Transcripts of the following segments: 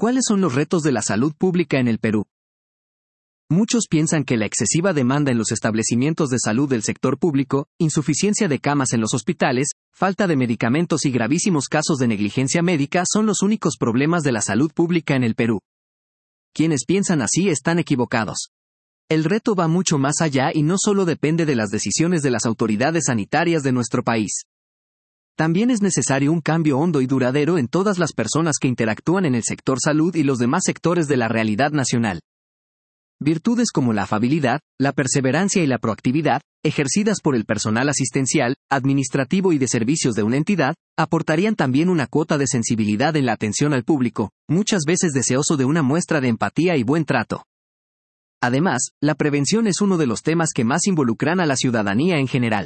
¿Cuáles son los retos de la salud pública en el Perú? Muchos piensan que la excesiva demanda en los establecimientos de salud del sector público, insuficiencia de camas en los hospitales, falta de medicamentos y gravísimos casos de negligencia médica son los únicos problemas de la salud pública en el Perú. Quienes piensan así están equivocados. El reto va mucho más allá y no solo depende de las decisiones de las autoridades sanitarias de nuestro país. También es necesario un cambio hondo y duradero en todas las personas que interactúan en el sector salud y los demás sectores de la realidad nacional. Virtudes como la afabilidad, la perseverancia y la proactividad, ejercidas por el personal asistencial, administrativo y de servicios de una entidad, aportarían también una cuota de sensibilidad en la atención al público, muchas veces deseoso de una muestra de empatía y buen trato. Además, la prevención es uno de los temas que más involucran a la ciudadanía en general.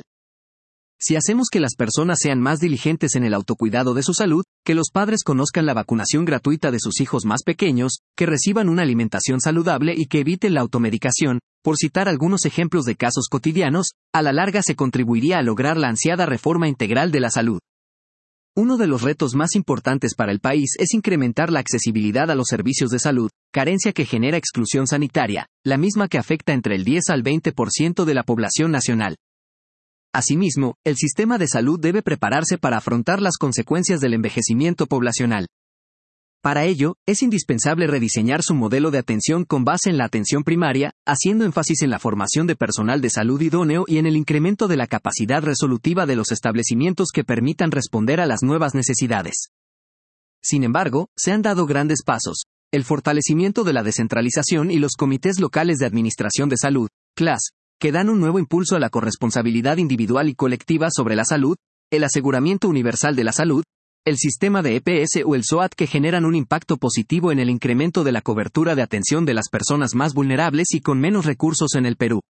Si hacemos que las personas sean más diligentes en el autocuidado de su salud, que los padres conozcan la vacunación gratuita de sus hijos más pequeños, que reciban una alimentación saludable y que eviten la automedicación, por citar algunos ejemplos de casos cotidianos, a la larga se contribuiría a lograr la ansiada reforma integral de la salud. Uno de los retos más importantes para el país es incrementar la accesibilidad a los servicios de salud, carencia que genera exclusión sanitaria, la misma que afecta entre el 10 al 20% de la población nacional. Asimismo, el sistema de salud debe prepararse para afrontar las consecuencias del envejecimiento poblacional. Para ello, es indispensable rediseñar su modelo de atención con base en la atención primaria, haciendo énfasis en la formación de personal de salud idóneo y en el incremento de la capacidad resolutiva de los establecimientos que permitan responder a las nuevas necesidades. Sin embargo, se han dado grandes pasos. El fortalecimiento de la descentralización y los comités locales de administración de salud, CLAS, que dan un nuevo impulso a la corresponsabilidad individual y colectiva sobre la salud, el aseguramiento universal de la salud, el sistema de EPS o el SOAT que generan un impacto positivo en el incremento de la cobertura de atención de las personas más vulnerables y con menos recursos en el Perú.